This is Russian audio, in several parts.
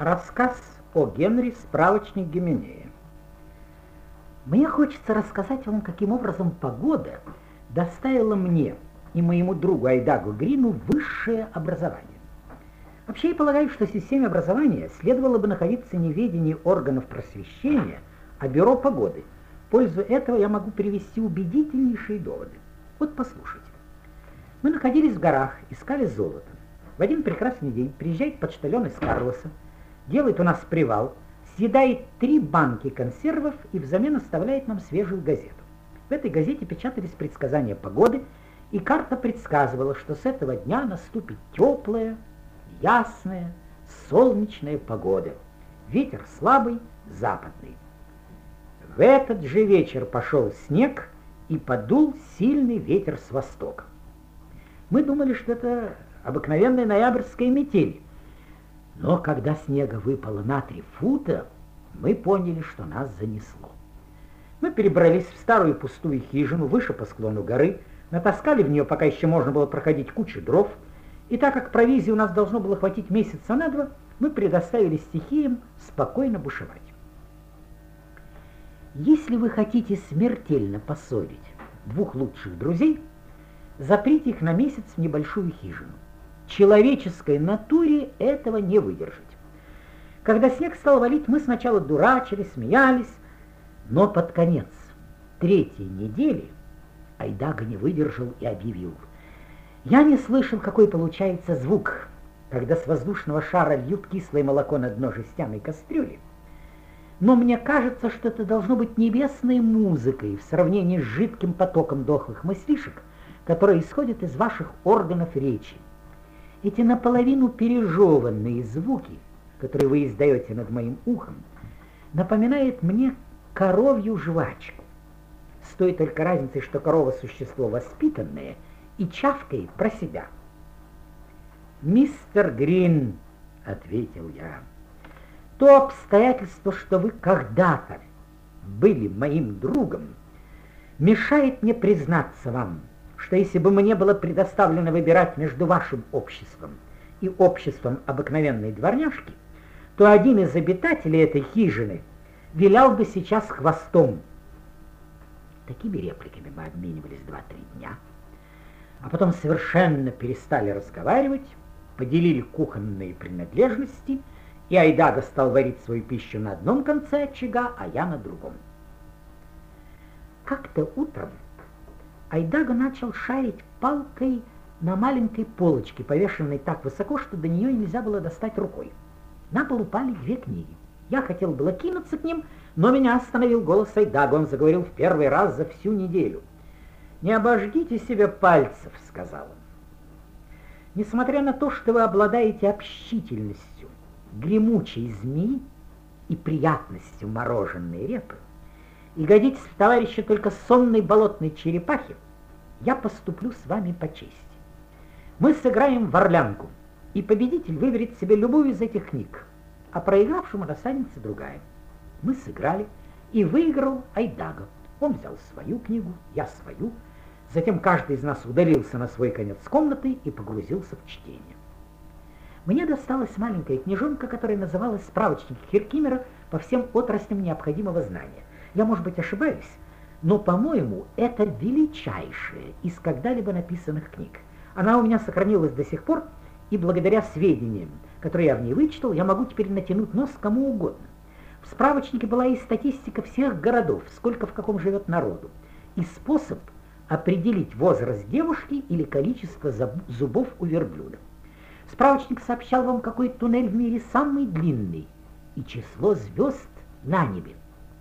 Рассказ о Генри, справочник Гименея. Мне хочется рассказать вам, каким образом погода доставила мне и моему другу Айдагу Грину высшее образование. Вообще, я полагаю, что системе образования следовало бы находиться не в ведении органов просвещения, а бюро погоды. В пользу этого я могу привести убедительнейшие доводы. Вот послушайте. Мы находились в горах, искали золото. В один прекрасный день приезжает почтальон из Карлоса, делает у нас привал, съедает 3 банки консервов и взамен оставляет нам свежую газету. В этой газете печатались предсказания погоды, и карта предсказывала, что с этого дня наступит теплая, ясная, солнечная погода. Ветер слабый, западный. В этот же вечер пошел снег и подул сильный ветер с востока. Мы думали, что это обыкновенная ноябрьская метель. Но когда снега выпало на 3 фута, мы поняли, что нас занесло. Мы перебрались в старую пустую хижину выше по склону горы, натаскали в нее, пока еще можно было проходить, кучу дров, и так как провизии у нас должно было хватить месяца на 2, мы предоставили стихиям спокойно бушевать. Если вы хотите смертельно поссорить 2 лучших друзей, заприте их на месяц в небольшую хижину. Человеческой натуре этого не выдержать. Когда снег стал валить, мы сначала дурачились, смеялись, но под конец 3-й недели Айдага не выдержал и объявил: «Я не слышал, какой получается звук, когда с воздушного шара льют кислое молоко на дно жестяной кастрюли, но мне кажется, что это должно быть небесной музыкой в сравнении с жидким потоком дохлых мыслишек, которые исходят из ваших органов речи. Эти наполовину пережеванные звуки, которые вы издаете над моим ухом, напоминают мне коровью жвачку. С той только разницей, что корова – существо воспитанное и чавкает про себя». «Мистер Грин», — ответил я, — «то обстоятельство, что вы когда-то были моим другом, мешает мне признаться вам, что если бы мне было предоставлено выбирать между вашим обществом и обществом обыкновенной дворняжки, то один из обитателей этой хижины вилял бы сейчас хвостом». Такими репликами мы обменивались 2-3 дня, а потом совершенно перестали разговаривать, поделили кухонные принадлежности, и Айдага стал варить свою пищу на одном конце очага, а я на другом. Как-то утром Айдага начал шарить палкой на маленькой полочке, повешенной так высоко, что до нее нельзя было достать рукой. На пол упали 2 книги. Я хотел было кинуться к ним, но меня остановил голос Айдага. Он заговорил в первый раз за всю неделю. «Не обожгите себе пальцев», — сказал он. «Несмотря на то, что вы обладаете общительностью гремучей змеи и приятностью мороженой репы, и годитесь в товарища только сонной болотной черепахи, я поступлю с вами по чести. Мы сыграем в орлянку, и победитель выберет себе любую из этих книг, а проигравшему достанется другая». Мы сыграли, и выиграл Айдага. Он взял свою книгу, я свою. Затем каждый из нас удалился на свой конец комнаты и погрузился в чтение. Мне досталась маленькая книжонка, которая называлась «Справочник Херкимера по всем отраслям необходимого знания». Я, может быть, ошибаюсь, но, по-моему, это величайшая из когда-либо написанных книг. Она у меня сохранилась до сих пор, и благодаря сведениям, которые я в ней вычитал, я могу теперь натянуть нос кому угодно. В справочнике была и статистика всех городов, сколько в каком живет народу, и способ определить возраст девушки или количество зубов у верблюда. Справочник сообщал вам, какой туннель в мире самый длинный, и число звезд на небе.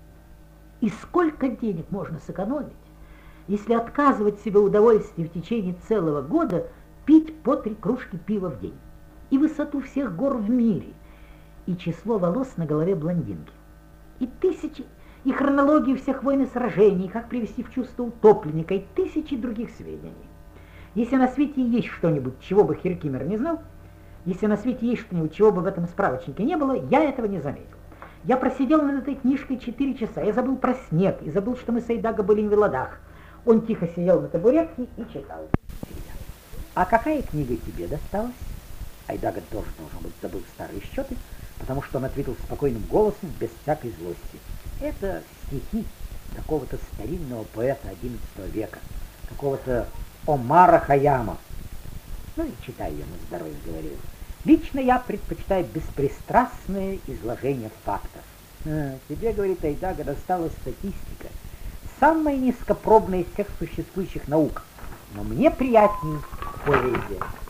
И сколько денег можно сэкономить, если отказывать себе удовольствие в течение целого года пить по 3 кружки пива в день, и высоту всех гор в мире, и число волос на голове блондинки, и тысячи, и хронологию всех войн и сражений, как привести в чувство утопленника, и тысячи других сведений. Если на свете есть что-нибудь, чего бы Херкимер не знал, если на свете есть что-нибудь, чего бы в этом справочнике не было, я этого не заметил. Я просидел над этой книжкой 4 часа, я забыл про снег, и забыл, что мы с Айдага были в Ладах. Он тихо сидел на табуретке и читал. «А какая книга тебе досталась?» Айдага тоже, должен быть, забыл старые счеты. потому что он ответил спокойным голосом, без всякой злости. Это стихи какого-то старинного поэта XI века, какого-то Омара Хайяма. Ну и читай ее на здоровье, говорил. Лично я предпочитаю беспристрастное изложение фактов. Тебе, говорит Айдага, досталась статистика. Самая низкопробная из всех существующих наук. Но мне приятней поэзия.